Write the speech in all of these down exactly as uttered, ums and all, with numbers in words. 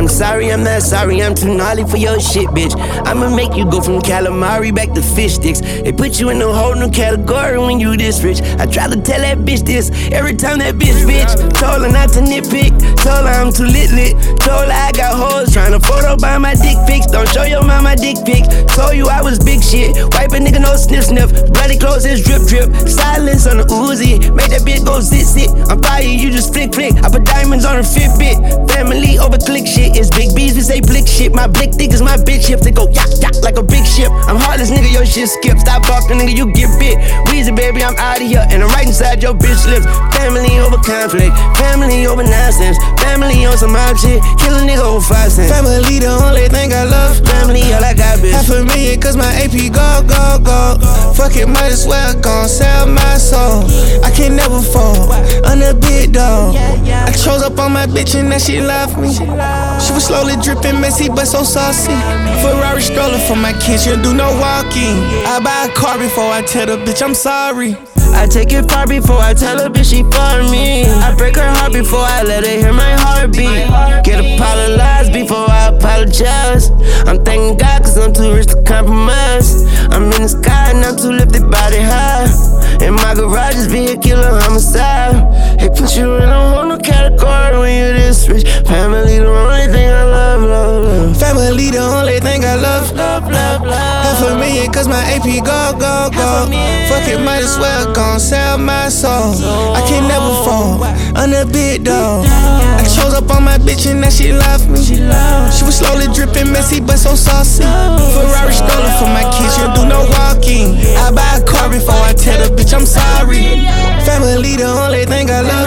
I'm sorry, I'm not sorry, I'm too gnarly for your shit, bitch. I'ma make you go from calamari back to fish sticks. They put you in a whole new category when you this rich. I try to tell that bitch this every time that bitch bitch. Told her not to nitpick, told her I'm too lit lit. Told her I got hoes tryna photo by my dick pics. Don't show your mama dick pics. Told you I was big shit, wipe a nigga no sniff sniff. Bloody clothes is drip drip, silence on the Uzi. Make that bitch go sit sit. I'm fire, you just flick flick. I put diamonds on her Fitbit. Family over click shit, it's big B's, we say blick shit. My blick thick is my bitch hip, they go yak yak like a big ship. I'm heartless nigga, your shit skip. Stop talking nigga, you get bit. Weezy baby, I'm out of here, and I'm right inside your bitch lips. Family over conflict, family over nonsense. Family on some mob shit, kill a nigga over five cents. Family the only thing I love. Family all I got, bitch. Half a million cause my A P go, go, go. Fuck it, might as well gon' sell my soul. I can never fall, I'm a big dog. I chose up on my bitch and now she love me. She was slowly dripping messy but so saucy. Ferrari stroller for my kids, you do no walking. I buy a car before I tell the bitch I'm sorry. I take it far before I tell her bitch she for me. I break her heart before I let her hear my heartbeat. Get apologized before I apologize. I'm thanking God cause I'm too rich to compromise. I'm in the sky and I'm too lifted body high. In my garage is vehicular homicide. They put you in a whole new category when you this rich. Family the only thing I love, love, love. Family the only thing I love. Love, love, love. Half a million cause my A P go, go, go. Fuck it, might as well gon' sell my soul. I can never fall, I'm a big dog. I chose up on my bitch and now she love me. She was slowly dripping messy but so saucy. Ferrari stroller for my kids, you do no walking. I buy a car before I tell the bitch I'm sorry. Family the only thing I love.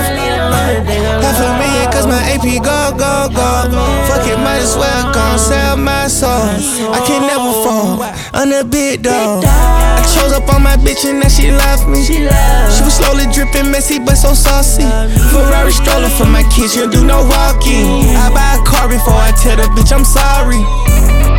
Half a million cause my A P go, go, go. Fuck it, might as well gon' sell my soul. I can never fall, I'm a big dog. I chose up on my bitch and now she love me. She was slowly dripping messy but so saucy. Ferrari stroller for my kids, you do no walking. I buy a car before I tell the bitch I'm sorry.